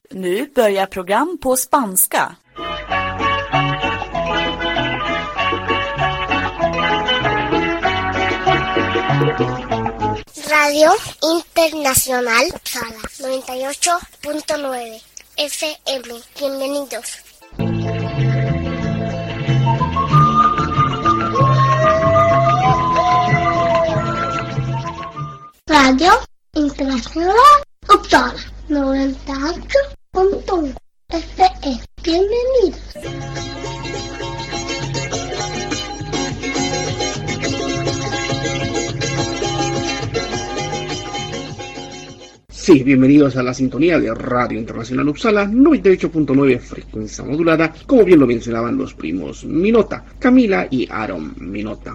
Nu börjar program på spanska. Radio Internacional Uppsala 98.9 FM. Bienvenidos. Radio Internacional Uppsala 98.1 FM. Bienvenidos. Sí, bienvenidos a la sintonía de Radio Internacional Uppsala 98.9 frecuencia modulada, como bien lo mencionaban los primos Minota, Camila y Aaron Minota.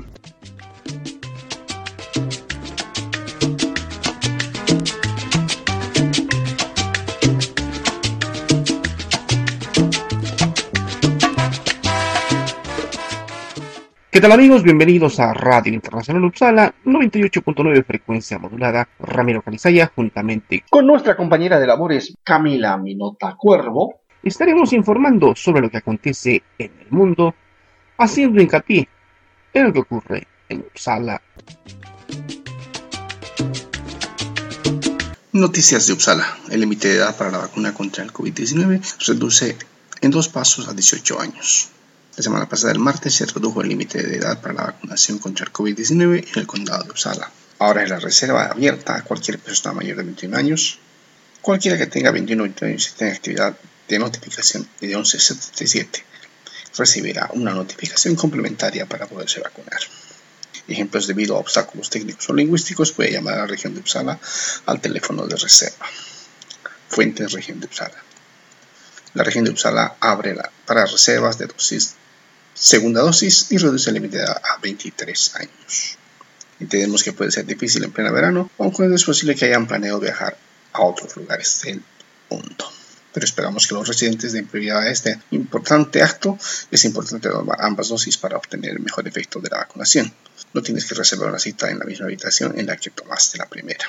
¿Qué tal amigos? Bienvenidos a Radio Internacional Uppsala 98.9 frecuencia modulada. Ramiro Calizaya, juntamente con nuestra compañera de labores Camila Minota Cuervo, estaremos informando sobre lo que acontece en el mundo, haciendo hincapié en lo que ocurre en Uppsala. Noticias de Uppsala. El límite de edad para la vacuna contra el COVID-19 reduce en 2 pasos a 18 años. La semana pasada, el martes, se redujo el límite de edad para la vacunación contra el COVID-19 en el condado de Uppsala. Ahora es la reserva abierta a cualquier persona mayor de 21 años. Cualquiera que tenga 21 o 22 años y tenga actividad de notificación de 1177 recibirá una notificación complementaria para poderse vacunar. Ejemplos: debido a obstáculos técnicos o lingüísticos, puede llamar a la región de Uppsala al teléfono de reserva. Fuente: región de Uppsala. La región de Uppsala abre para reservas de segunda dosis y reduce el límite a 23 años. Entendemos que puede ser difícil en pleno verano, aunque es posible que hayan planeado viajar a otros lugares del mundo. Pero esperamos que los residentes den prioridad a este importante acto. Es importante tomar ambas dosis para obtener el mejor efecto de la vacunación. No tienes que reservar una cita en la misma habitación en la que tomaste la primera.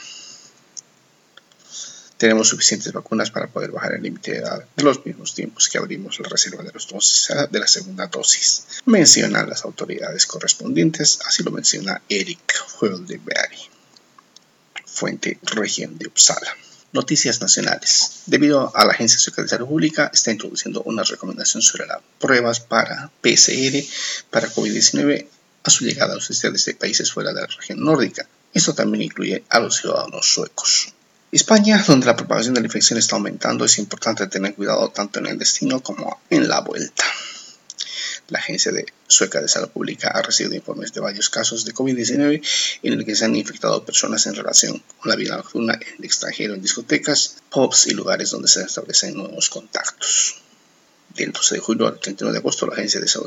Tenemos suficientes vacunas para poder bajar el límite de edad en los mismos tiempos que abrimos la reserva de las dosis de la segunda dosis, mencionan las autoridades correspondientes. Así lo menciona Erik Hölderberg. Fuente: región de Uppsala. Noticias nacionales. Debido a la Agencia Sueca de Salud Pública está introduciendo una recomendación sobre las pruebas para PCR para COVID-19 a su llegada a los estudiantes de países fuera de la región nórdica. Esto también incluye a los ciudadanos suecos. España, donde la propagación de la infección está aumentando, es importante tener cuidado tanto en el destino como en la vuelta. La Agencia Sueca de Salud Pública ha recibido informes de varios casos de COVID-19 en el que se han infectado personas en relación con la vida nocturna en el extranjero, en discotecas, pubs y lugares donde se establecen nuevos contactos. Del 12 de julio al 31 de agosto, la Agencia de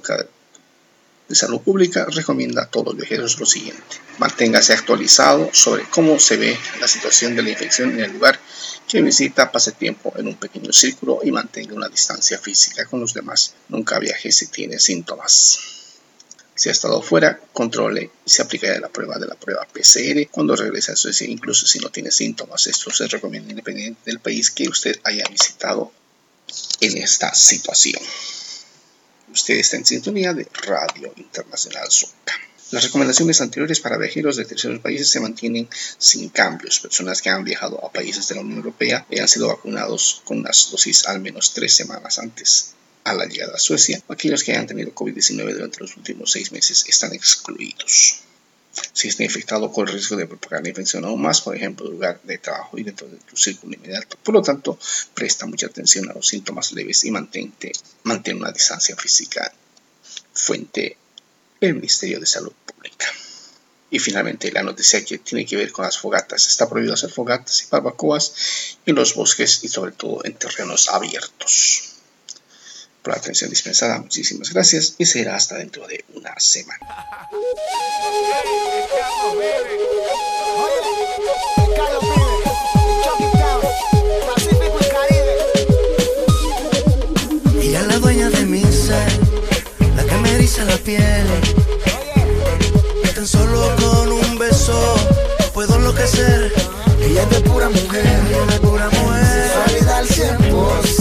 Salud Pública recomienda a todos los viajeros lo siguiente: manténgase actualizado sobre cómo se ve la situación de la infección en el lugar que visita, pase tiempo en un pequeño círculo y mantenga una distancia física con los demás. Nunca viaje si tiene síntomas. Si ha estado fuera, controle y se aplica la prueba PCR cuando regrese a Suecia, incluso si no tiene síntomas. Esto se recomienda independiente del país que usted haya visitado en esta situación. Usted está en sintonía de Radio Internacional Sueca. Las recomendaciones anteriores para viajeros de terceros países se mantienen sin cambios. Personas que han viajado a países de la Unión Europea y han sido vacunados con unas dosis al menos 3 semanas antes a la llegada a Suecia. Aquellos que hayan tenido COVID-19 durante los últimos 6 meses están excluidos. Si está infectado, corre el riesgo de propagar la infección aún más, por ejemplo, en lugar de trabajo y dentro de tu círculo inmediato. Por lo tanto, presta mucha atención a los síntomas leves y mantén una distancia física. Fuente: el Ministerio de Salud Pública. Y finalmente, la noticia que tiene que ver con las fogatas. Está prohibido hacer fogatas y barbacoas en los bosques y sobre todo en terrenos abiertos. Por la atención dispensada, muchísimas gracias y será hasta dentro de una semana. Ella es la dueña de mi ser, la que me eriza la piel. Y tan solo con un beso puedo enloquecer. Ella es de pura mujer, sexualidad al 100%.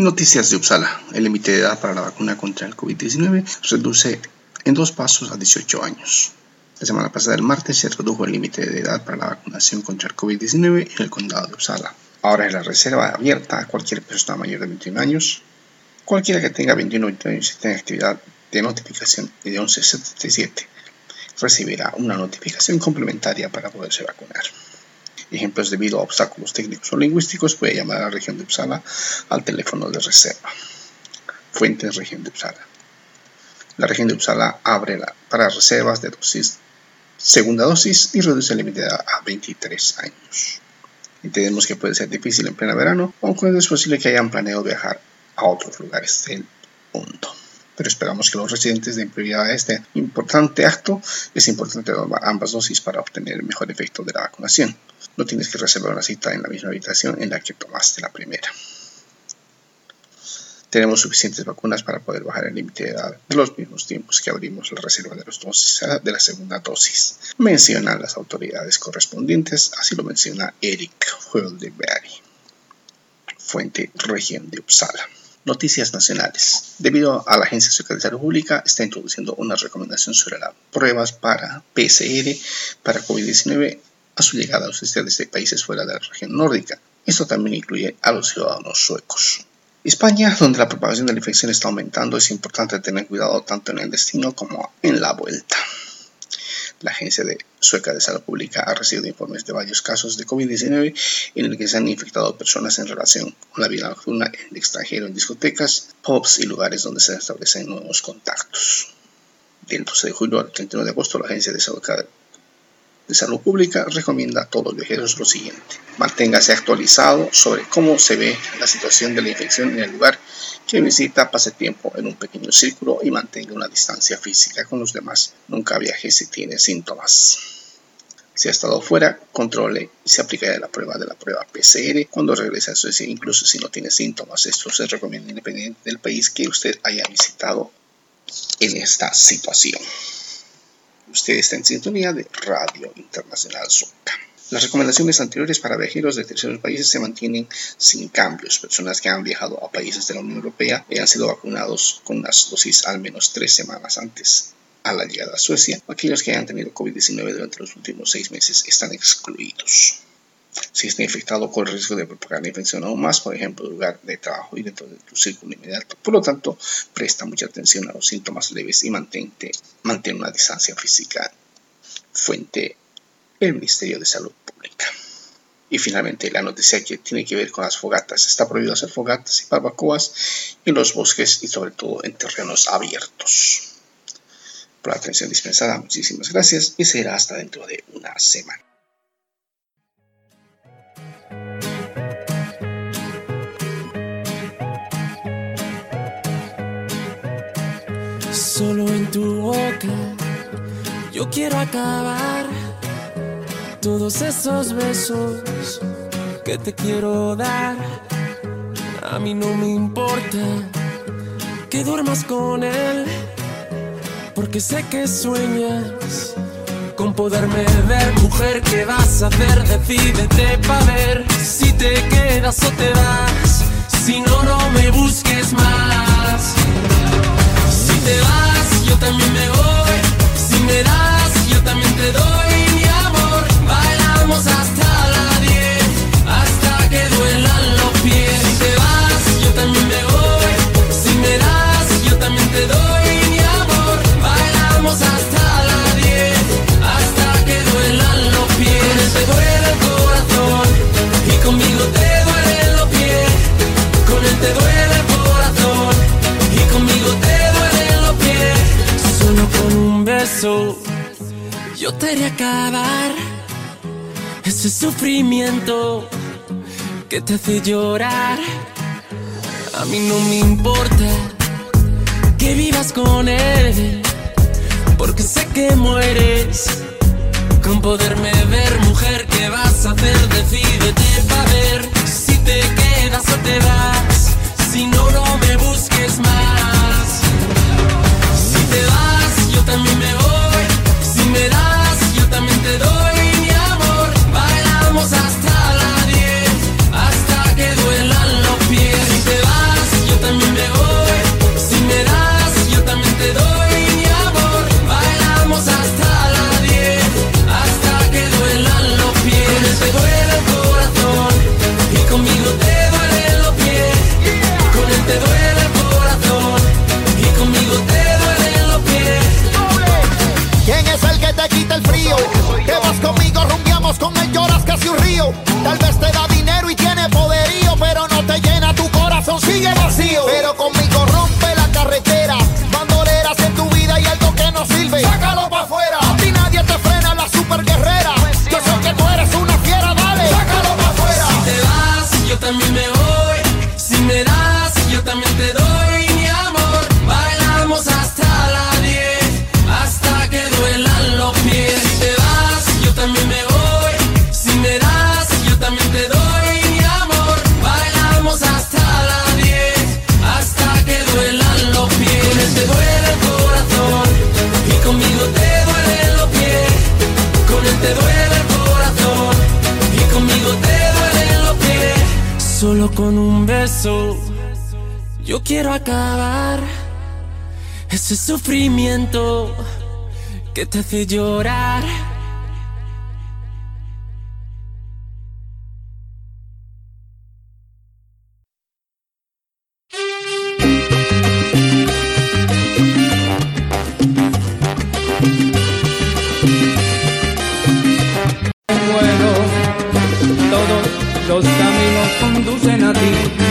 Noticias de Uppsala. El límite de edad para la vacuna contra el COVID-19 reduce en 2 pasos a 18 años. La semana pasada, el martes, se redujo el límite de edad para la vacunación contra el COVID-19 en el condado de Uppsala. Ahora es la reserva abierta a cualquier persona mayor de 21 años. Cualquiera que tenga 21 años y tenga actividad de notificación de 1177 recibirá una notificación complementaria para poderse vacunar. Ejemplos: debido a obstáculos técnicos o lingüísticos, puede llamar a la región de Uppsala al teléfono de reserva. Fuentes: región de Uppsala. La región de Uppsala abre para reservas de segunda dosis y reduce el límite a 23 años. Entendemos que puede ser difícil en pleno verano, aunque es posible que hayan planeado viajar a otros lugares del mundo. Pero esperamos que los residentes den prioridad a este importante acto. Es importante tomar ambas dosis para obtener el mejor efecto de la vacunación. No tienes que reservar una cita en la misma habitación en la que tomaste la primera. Tenemos suficientes vacunas para poder bajar el límite de edad de los mismos tiempos que abrimos la reserva de las dosis de la segunda dosis. Mencionan las autoridades correspondientes, así lo menciona Erik Hölderberg. Fuente: región de Uppsala. Noticias nacionales. Debido a la Agencia Sueca de Salud Pública está introduciendo una recomendación sobre las pruebas para PCR para COVID-19 a su llegada a los estudiantes de países fuera de la región nórdica. Esto también incluye a los ciudadanos suecos. España, donde la propagación de la infección está aumentando, es importante tener cuidado tanto en el destino como en la vuelta. La Agencia Sueca de Salud Pública ha recibido informes de varios casos de COVID-19 en el que se han infectado personas en relación con la vida nocturna en el extranjero, en discotecas, pubs y lugares donde se establecen nuevos contactos. Del 12 de julio al 31 de agosto, la Agencia de Salud Pública recomienda a todos los viajeros lo siguiente: manténgase actualizado sobre cómo se ve la situación de la infección en el lugar que visita, pase tiempo en un pequeño círculo y mantenga una distancia física con los demás. Nunca viaje si tiene síntomas. Si ha estado fuera, controle y se aplicará la prueba PCR cuando regrese a Suecia, incluso si no tiene síntomas. Esto se recomienda independiente del país que usted haya visitado en esta situación. Usted está en sintonía de Radio Internacional Sueca. Las recomendaciones anteriores para viajeros de terceros países se mantienen sin cambios. Personas que han viajado a países de la Unión Europea y han sido vacunados con unas dosis al menos 3 semanas antes a la llegada a Suecia. Aquellos que hayan tenido COVID-19 durante los últimos 6 meses están excluidos. Si está infectado, corre el riesgo de propagar la infección aún más, por ejemplo, en el lugar de trabajo y dentro de tu círculo inmediato. Por lo tanto, presta mucha atención a los síntomas leves y mantén una distancia física. Fuente: el Ministerio de Salud Pública. Y finalmente, la noticia que tiene que ver con las fogatas. Está prohibido hacer fogatas y barbacoas en los bosques y sobre todo en terrenos abiertos. Por la atención dispensada, muchísimas gracias y será hasta dentro de una semana. Solo en tu boca yo quiero acabar todos esos besos que te quiero dar. A mí no me importa que duermas con él, porque sé que sueñas con poderme ver. Mujer, ¿qué vas a hacer? Decídete pa' ver si te quedas o te vas. Si no, no me busques más. Si te vas, yo también me voy. Si me das, yo también te doy mi amor. Bailamos hasta la 10, hasta que duelan los pies. Si te vas, yo también me voy. Si me das, yo también te doy mi amor. Bailamos hasta la 10, hasta que duelan los pies. Con él te duele el corazón y conmigo te duelen los pies. Con él te duele el corazón y conmigo te duelen los pies. Solo con un beso yo te haré acabar ese sufrimiento que te hace llorar. A mí no me importa que vivas con él, porque sé que mueres con poderme ver. Mujer, ¿qué vas a hacer? Decídete pa' ver si te quedas o te vas. Si no, no me busques más. Si te vas, yo también me voy. Si me das, yo también te doy mi amor. Bailamos hasta la 10, hasta que duelan los pies. Si te vas, te quita el frío. Que vas conmigo, rumbiamos con él, lloras casi un río. Tal vez te da dinero y tiene poderío, pero no te llena tu corazón, sigue vacío. Pero conmigo rompe la carretera, bandoleras en tu vida y algo que no sirve, sácalo pa' afuera. A ti nadie te frena, la super guerrera. Yo sé que tú eres una fiera, dale, sácalo pa' afuera. Si te vas, yo también me voy. Si me das, yo también te doy, mi amor. Bailamos hasta las 10, hasta que duelan los pies. Si te vas, yo también me voy. Si me das, yo también te doy, mi amor. Bailamos hasta las 10, hasta que duelan los pies. Con él te duele el corazón y conmigo te duelen los pies. Con él te duele el corazón y conmigo te duelen los pies. Solo con un beso yo quiero acabar ese sufrimiento que te hace llorar. Bueno, todos los caminos conducen a ti.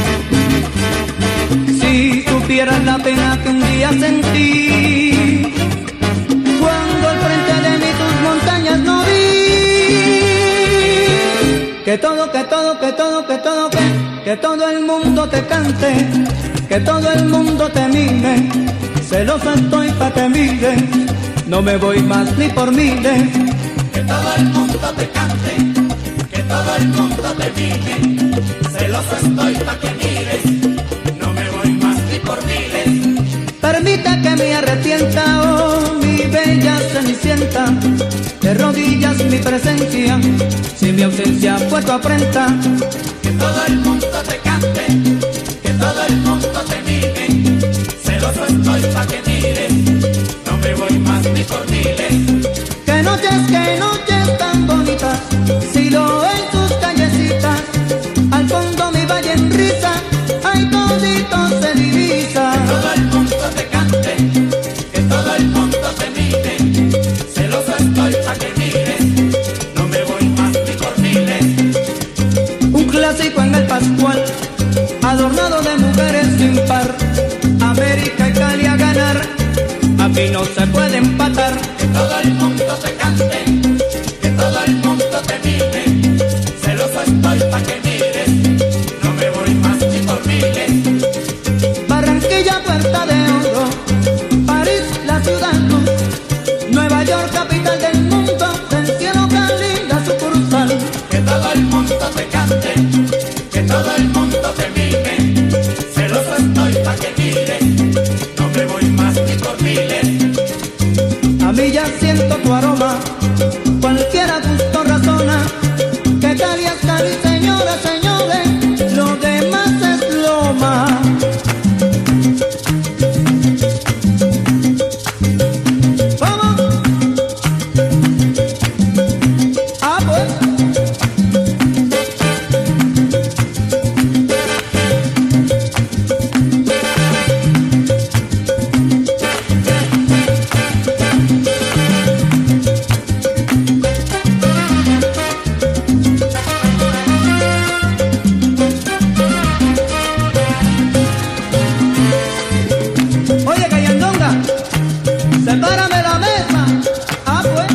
Si supieras la pena que un día sentí, cuando al frente de mí tus montañas no vi. Que todo el mundo te cante, que todo el mundo te mire. Celosa estoy pa' que mire, no me voy más ni por miles. Que todo el mundo te cante, que todo el mundo te mire. Celoso estoy pa' que mires, no me voy más ni por miles. Permita que me arrepienta, oh mi bella cenicienta. De rodillas mi presencia, si mi ausencia fue tu afrenta. Que todo el mundo te cante, que todo el mundo te mire. Celoso estoy pa' que mires, no me voy más ni por miles. Que noches tan bonitas, si lo en tus callecitas, al fondo mi valle en risa, ay todito se divisa. Que todo el mundo te cante, que todo el mundo te mire. Celoso estoy pa' que mires, no me voy más ni por miles. Un clásico en el Pascual, adornado de mujeres sin par. América y Cali a ganar, aquí no se puede empatar. Que todo el mundo te cante, que todo el mundo te mire. Celoso estoy pa' que mires, no me voy más ni por miles. Barranquilla, Puerta de Oro, París, la ciudad luz, Nueva York, capital del mundo, del cielo Cali, la sucursal. Que todo el mundo te cante, que todo el mundo te mire. Celoso estoy pa' que mires, no me voy más ni por miles. A mí ya siento tu aroma, cualquiera gusto razona. Que Cali es Cali, señores, señores, lo demás es loma. ¿Vamos? Ah, pues. Oye, Cayandonga, sepárame la mesa. Ah, pues.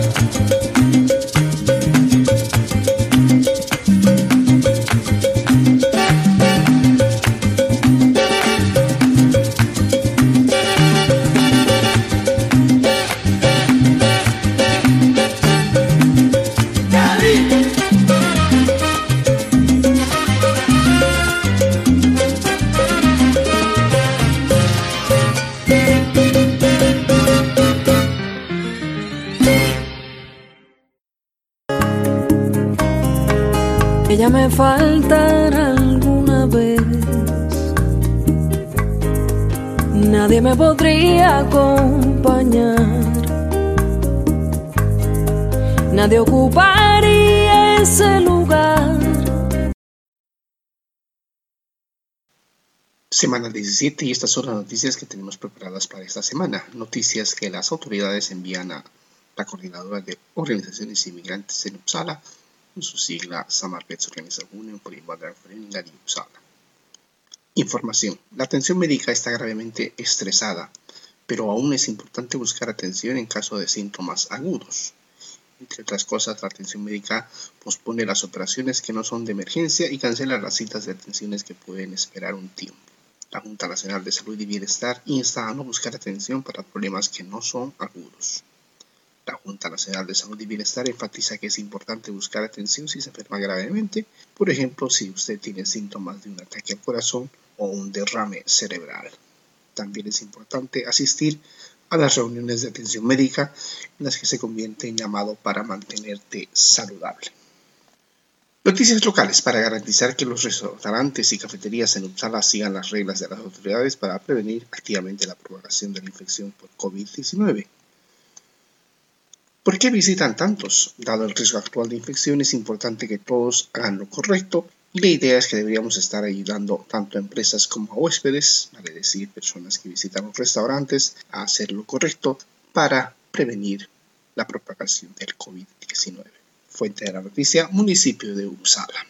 Ella me faltará alguna vez, nadie me podría acompañar, nadie ocuparía ese lugar. Semana 17 y estas son las noticias que tenemos preparadas para esta semana. Noticias que las autoridades envían a la coordinadora de organizaciones inmigrantes en Uppsala, con su sigla Samarbetsorganisationen för invandrarföreningar i Uppsala. Información. La atención médica está gravemente estresada, pero aún es importante buscar atención en caso de síntomas agudos. Entre otras cosas, la atención médica pospone las operaciones que no son de emergencia y cancela las citas de atenciones que pueden esperar un tiempo. La Junta Nacional de Salud y Bienestar insta a no buscar atención para problemas que no son agudos. La Junta Nacional de Salud y Bienestar enfatiza que es importante buscar atención si se enferma gravemente, por ejemplo, si usted tiene síntomas de un ataque al corazón o un derrame cerebral. También es importante asistir a las reuniones de atención médica en las que se convierte en llamado para mantenerte saludable. Noticias locales para garantizar que los restaurantes y cafeterías en Uppsala sigan las reglas de las autoridades para prevenir activamente la propagación de la infección por COVID-19. ¿Por qué visitan tantos? Dado el riesgo actual de infección, es importante que todos hagan lo correcto y la idea es que deberíamos estar ayudando tanto a empresas como a huéspedes, vale decir, personas que visitan los restaurantes, a hacer lo correcto para prevenir la propagación del COVID-19. Fuente de la noticia, municipio de Uppsala.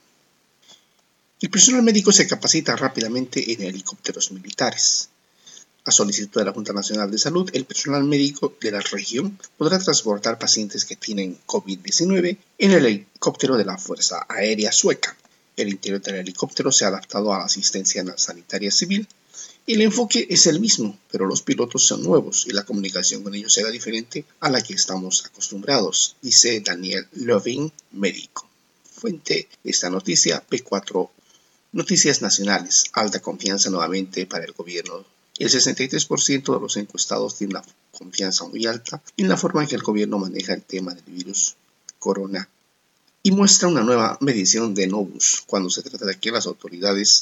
El personal médico se capacita rápidamente en helicópteros militares. A solicitud de la Junta Nacional de Salud, el personal médico de la región podrá transportar pacientes que tienen COVID-19 en el helicóptero de la Fuerza Aérea Sueca. El interior del helicóptero se ha adaptado a la asistencia sanitaria civil. El enfoque es el mismo, pero los pilotos son nuevos y la comunicación con ellos será diferente a la que estamos acostumbrados, dice Daniel Löving, médico. Fuente de esta noticia, P4 Noticias Nacionales. Alta confianza nuevamente para el gobierno. El 63% de los encuestados tiene una confianza muy alta en la forma en que el gobierno maneja el tema del virus corona y muestra una nueva medición de Novus cuando se trata de que las autoridades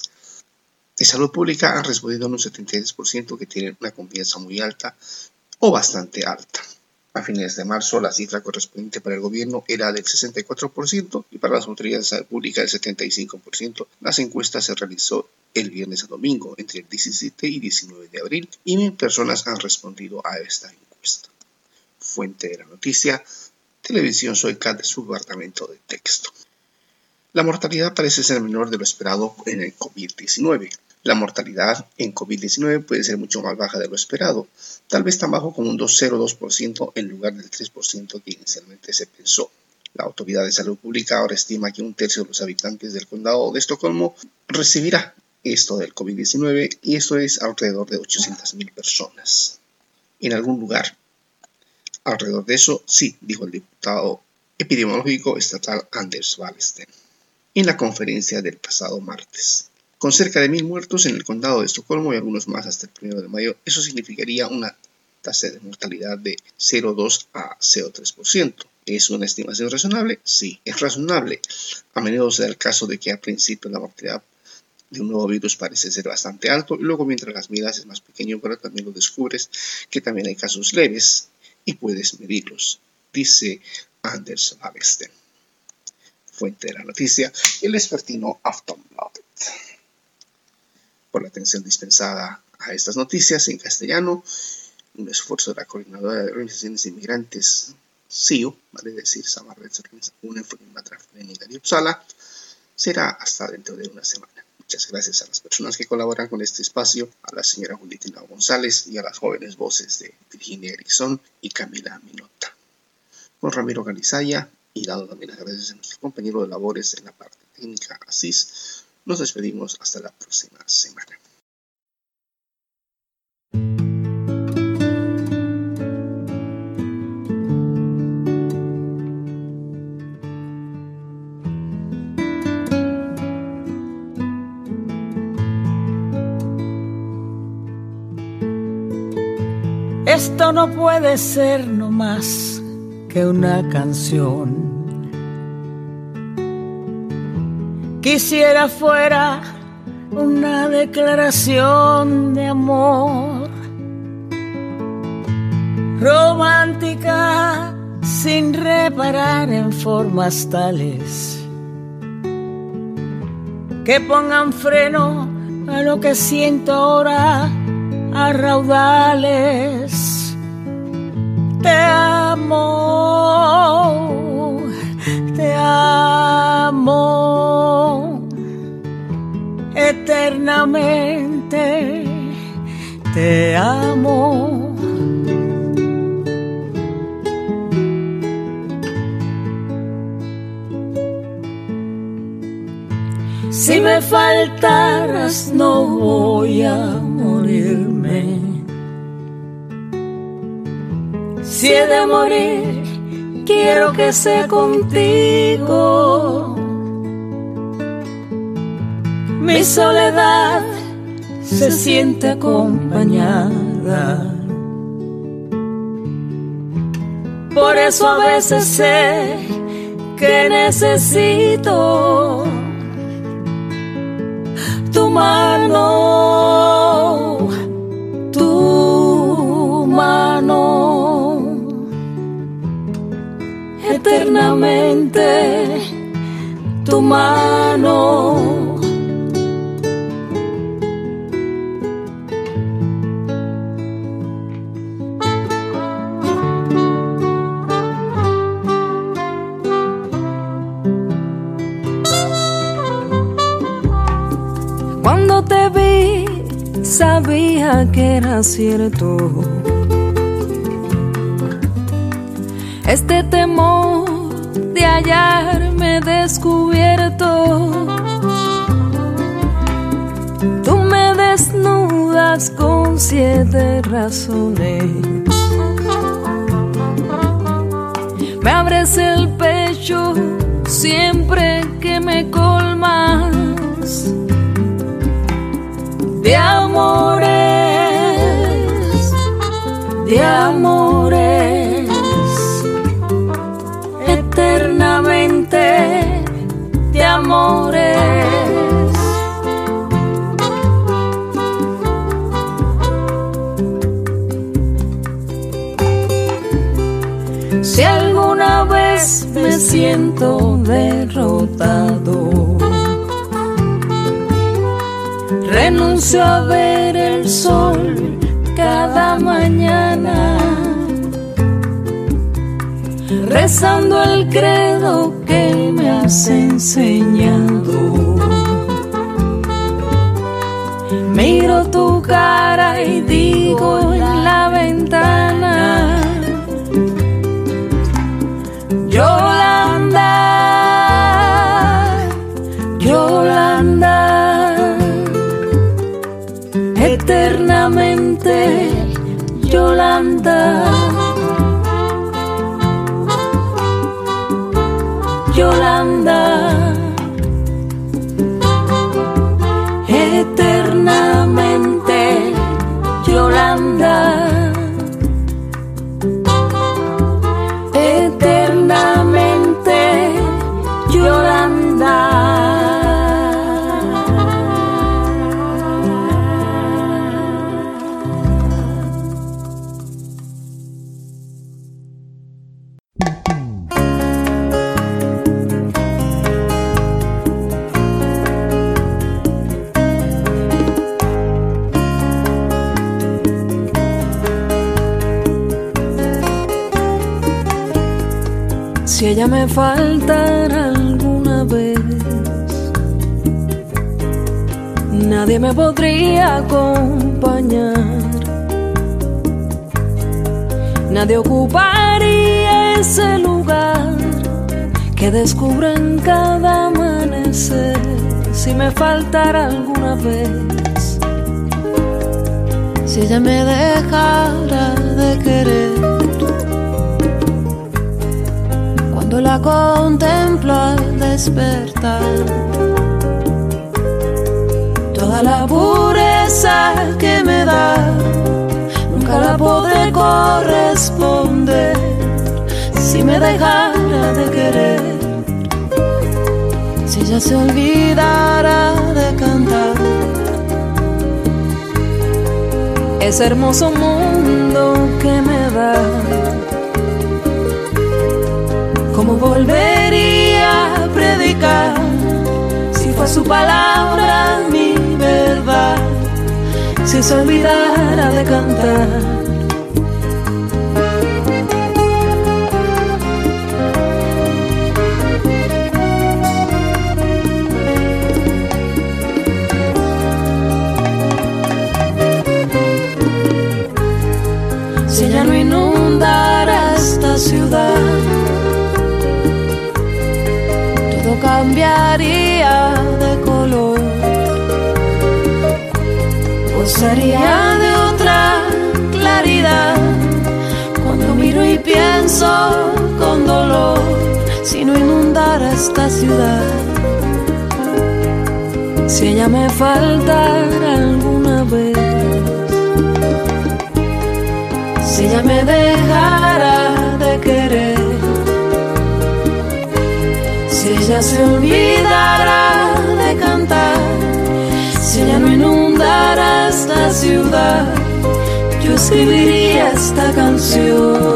de salud pública han respondido en un 73% que tienen una confianza muy alta o bastante alta. A fines de marzo, la cifra correspondiente para el gobierno era del 64% y para las autoridades de salud pública del 75%. Las encuestas se realizó el viernes a domingo, entre el 17 y 19 de abril, y 1,000 personas han respondido a esta encuesta. Fuente de la noticia, Televisión Sueca de su departamento de texto. La mortalidad parece ser menor de lo esperado en el COVID-19. La mortalidad en COVID-19 puede ser mucho más baja de lo esperado, tal vez tan bajo como un 0,2% en lugar del 3% que inicialmente se pensó. La Autoridad de Salud Pública ahora estima que 1/3 de los habitantes del condado de Estocolmo recibirá esto del COVID-19 y esto es alrededor de 800,000 personas. En algún lugar, alrededor de eso, sí, dijo el diputado epidemiológico estatal Anders Wallsten en la conferencia del pasado martes. Con cerca de 1,000 muertos en el condado de Estocolmo y algunos más hasta el 1 de mayo, eso significaría una tasa de mortalidad de 0,2 a 0,3%. ¿Es una estimación razonable? Sí, es razonable. A menudo se da el caso de que al principio la mortalidad de un nuevo virus parece ser bastante alto y luego mientras las miras es más pequeño, pero también lo descubres que también hay casos leves y puedes medirlos, dice Anders Wallsten. Fuente de la noticia, el vespertino Aftonbladet. Por la atención dispensada a estas noticias en castellano, un esfuerzo de la Coordinadora de Organizaciones Inmigrantes, SIO, vale decir, Samarbetsorganisationen för invandrarföreningar i Uppsala, será hasta dentro de una semana. Muchas gracias a las personas que colaboran con este espacio, a la señora Julitina González y a las jóvenes voces de Virginia Erickson y Camila Minota. Con Ramiro Calizaya y dado también las gracias a nuestro compañero de labores en la parte técnica, Asís, nos despedimos hasta la próxima semana. Esto no puede ser no más que una canción. Quisiera fuera una declaración de amor, romántica sin reparar en formas tales que pongan freno a lo que siento ahora a raudales. Te amo amo, te amo, eternamente te amo. Si me faltaras no voy a morirme. Si he de morir, quiero que sea contigo. Mi soledad se siente acompañada. Por eso a veces sé que necesito tu mano, tu mano, eternamente tu mano. Cuando te vi, sabía que era cierto. Este temor de hallarme descubierto. Tú me desnudas con 7 razones. Me abres el pecho siempre que me colmas de amores, de amores, eternamente de amores. Si alguna vez me siento derrotado, renuncio a ver el sol cada mañana, rezando el credo que me has enseñado. Miro tu cara y digo en la ventana: Yolanda, Yolanda, eternamente Yolanda, Yolanda, eternamente Yolanda, eternamente Yolanda. Si ella me faltara alguna vez, nadie me podría acompañar, nadie ocuparía ese lugar que descubro en cada amanecer. Si me faltara alguna vez, si ella me dejara de querer, cuando la contemplo al despertar, toda la pureza que me da nunca la podré corresponder. Si me dejara de querer, si ella se olvidara de cantar ese hermoso mundo que me da, ¿cómo volvería a predicar si fue su palabra mi verdad? Si se olvidara de cantar cambiaría de color, pues sería de otra claridad. Cuando miro y pienso con dolor, si no inundara esta ciudad, si ella me faltara alguna vez, si ella me dejara de querer, si ella se olvidara de cantar, si ella no inundara esta ciudad, yo escribiría esta canción.